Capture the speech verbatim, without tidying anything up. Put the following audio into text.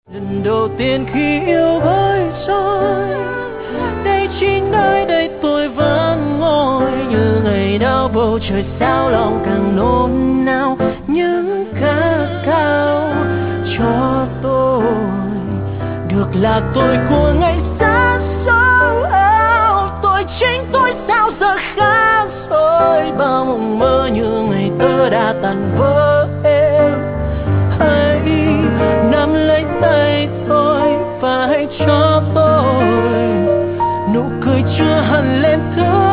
Lần đầu tiên khi yêu với rồi, đây chỉ nơi đây tôi vẫn ngồi như ngày đau bầu trời sao lòng càng nôn nao. Những khát khao cho tôi được là tôi của ngày xa xôi. Tôi chính tôi sao giờ khác rồi, bao mộng mơ như ngày tơ đã tan vỡ. Hãy nắm lấy tay tôi và hãy cho tôi nụ cười chưa hằn lên thứ